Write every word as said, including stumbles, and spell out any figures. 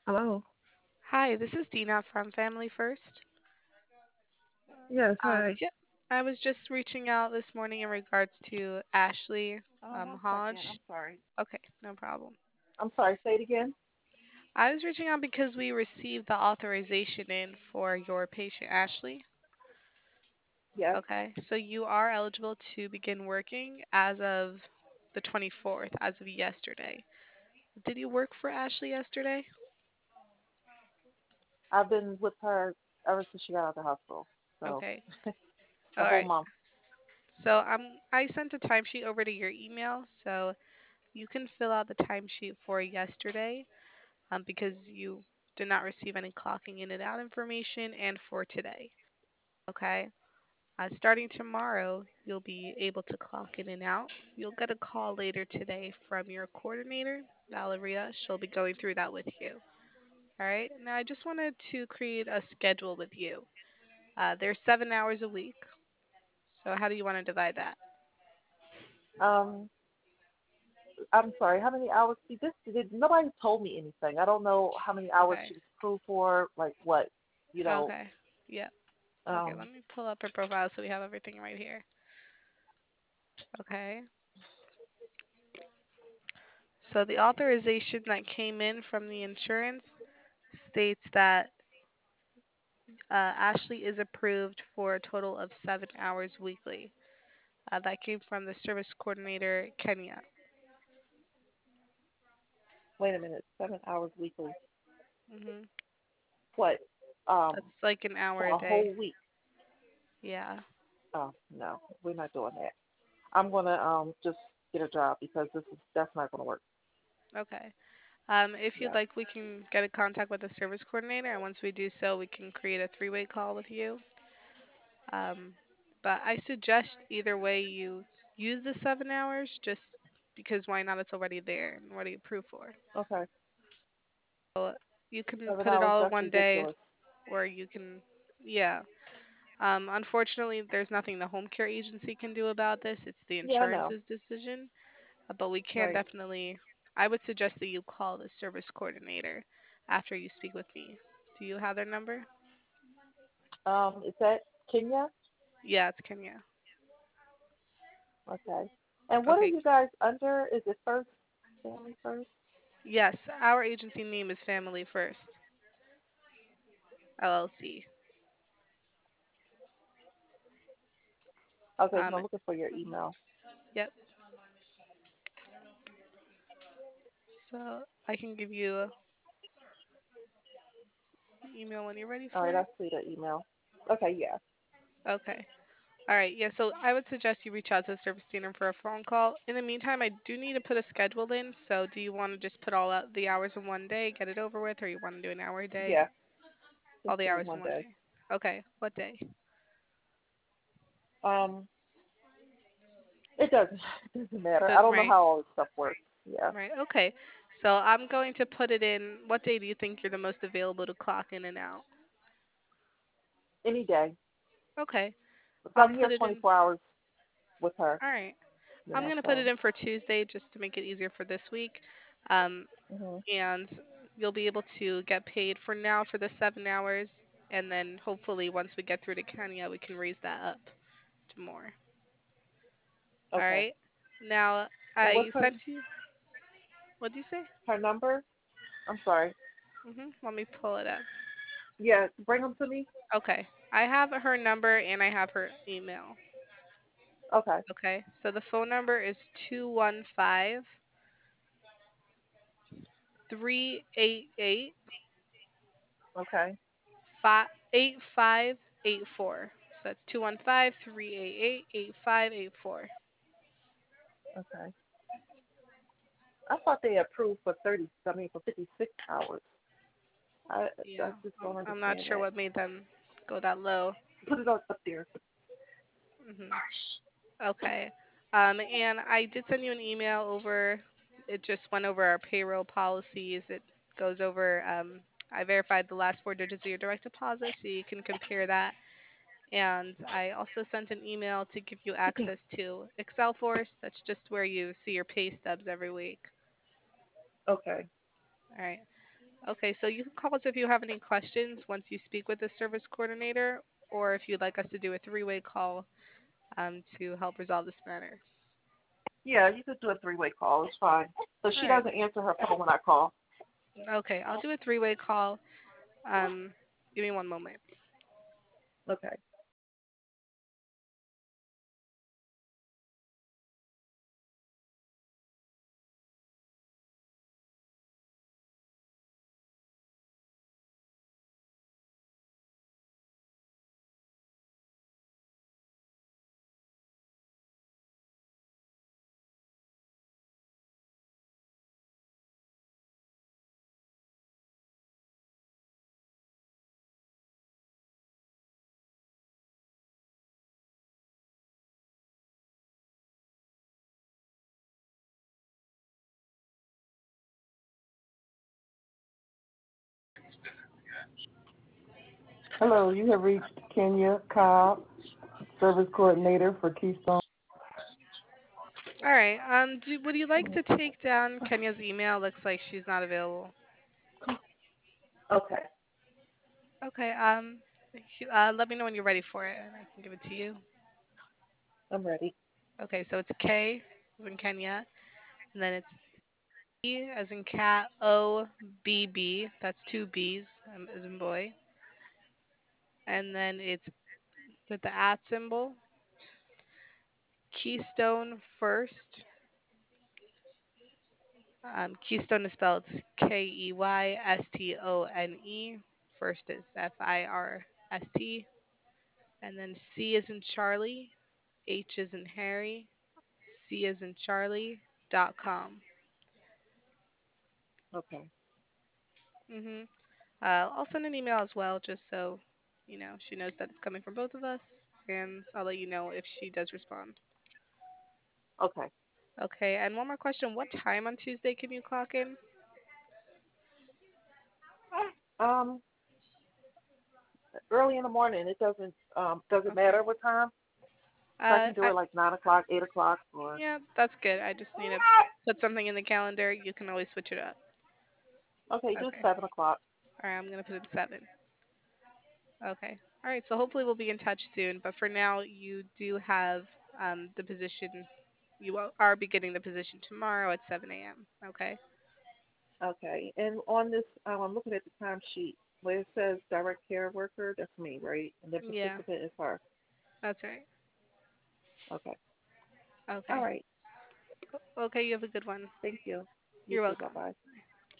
Hello. Hi, this is Dina from Family First. Yes, Um, hi. yep, I was just reaching out this morning in regards to Ashley Um, um, one second. I'm Hodge. sorry. Okay, no problem. I'm sorry. Say it again. I was reaching out because we received the authorization in for your patient Ashley. Yes, Okay, so you are eligible to begin working as of the twenty-fourth, as of yesterday. Did you work for Ashley yesterday? I've been with her ever since she got out of the hospital. So Okay, the all whole right. month. So um, I sent a timesheet over to your email, so you can fill out the timesheet for yesterday um, because you did not receive any clocking in and out information and for today. Okay. Uh, starting tomorrow, you'll be able to clock in and out. You'll get a call later today from your coordinator, Valeria. She'll be going through that with you. All right. Now, I just wanted to create a schedule with you. Uh, there's seven hours a week. So, how do you want to divide that? Um, I'm sorry. How many hours? See, this did nobody told me anything. I don't know how many hours Okay. she was approved for. Like what? You know. Okay. Yeah. Okay. Um. Let me pull up her profile so we have everything right here. Okay. So the authorization that came in from the insurance states that uh, Ashley is approved for a total of seven hours weekly. Uh, that came from the service coordinator, Kenya. Wait a minute. Seven hours weekly. hmm What? Um. That's like an hour For a a day. whole week. Yeah. Oh no, we're not doing that. I'm gonna um just get a job because this is that's not gonna work. Okay. Um, if you'd Yeah. like, we can get in contact with the service coordinator, and once we do so, we can create a three-way call with you. Um, but I suggest either way you use the seven hours, just because why not? It's already there and already approved for. Okay. So you can Seven put it hours. all in That's one day, ridiculous. or you can, yeah. Um, unfortunately, there's nothing the home care agency can do about this. It's the Yeah, I know. insurance's decision. Uh, But we can Right. definitely, I would suggest that you call the service coordinator after you speak with me. Do you have their number? Um, is that Kenya? Yeah, it's Kenya. Okay. And what are Okay. you guys under? Is it First Family First? Yes, our agency name is Family First, L L C. Okay, so Um, I'm looking for your mhm, email. yep. So I can give you an email when you're ready All for right, I it. see the email. Okay, yeah. Okay. All right. Yeah. So I would suggest you reach out to the service center for a phone call. In the meantime, I do need to put a schedule in. So do you want to just put all out the hours in one day, get it over with, or you want to do an hour a day? Yeah, just All the do it hours in one one day. day. Okay. What day? Um, it doesn't it doesn't matter. I The don't know right. how all this stuff works. Yeah. Right. Okay. So I'm going to put it in. What day do you think you're the most available to clock in and out? Any day. Okay. Because I'll I'm put here it in. twenty-four hours with her, All right. you I'm know, gonna put it so. in for Tuesday just to make it easier for this week. Um, Hmm. and you'll be able to get paid for now for the seven hours, and then hopefully once we get through to Kenya, we can raise that up to more. All Okay. right. Now And I what's her sent you. What'd you say? her number? I'm sorry. Mhm. Let me pull it up. Yeah, bring them to me. Okay. I have her number and I have her email. Okay. Okay. So the phone number is two one five three eight eight Okay. five eight five eight four. So that's two one five three eight eight eight five eight four. Okay. I thought they approved for thirty. I mean, for fifty-six hours. I I Yeah, just I'm, don't I'm not understand sure that. what made them go that low. Put it on up there. hmm Okay. Um, and I did send you an email over. It just went over our payroll policies. It goes over. Um, I verified the last four digits of your direct deposit, so you can compare that. And I also sent an email to give you access to Excel Force. That's just where you see your pay stubs every week. Okay. All right. Okay, so you can call us if you have any questions once you speak with the service coordinator, or if you'd like us to do a three-way call um, to help resolve this matter. Yeah, you could do a three-way call. It's fine. So All she right. doesn't answer her phone when I call. Okay, I'll do a three-way call. Um, give me one moment. Okay. Hello, you have reached Kenya Cobb, Service Coordinator for Keystone. All right. Um, do, would you like to take down Kenya's email? Looks like she's not available. Okay, Okay. Um, uh, let me know when you're ready for it, and I can give it to you. I'm ready. Okay. So it's K as in Kenya, and then it's E as in cat, O B B. That's two B's um, as in boy, and then it's with the at symbol. Keystone first. Um, Keystone is spelled K E Y S T O N E. First is F I R S T. And then C is in Charlie. H is in Harry. C is in Charlie. Dot com. Okay, hmm Uh, I'll send an email as well, just so you know she knows that it's coming from both of us, and I'll let you know if she does respond. okay. Okay. And one more question: what time on Tuesday can you clock in? Um, Early in the morning. It doesn't um doesn't Okay. matter what time. So I Uh, can do I, it like nine o'clock, eight o'clock, or yeah, that's good. I just need to put something in the calendar. You can always switch it up. okay, do Okay. seven o'clock. All right. I'm gonna put it seven. Okay. All right. So hopefully we'll be in touch soon. But for now, you do have um, the position. You are are beginning the position tomorrow at seven a m. Okay. Okay, and on this, um, I'm looking at the timesheet where it says direct care worker. That's me, right? And then Yeah, participant is her. that's right. Okay. All Okay. right. Okay. You have a good one. Thank you. You You're too. Bye welcome. bye.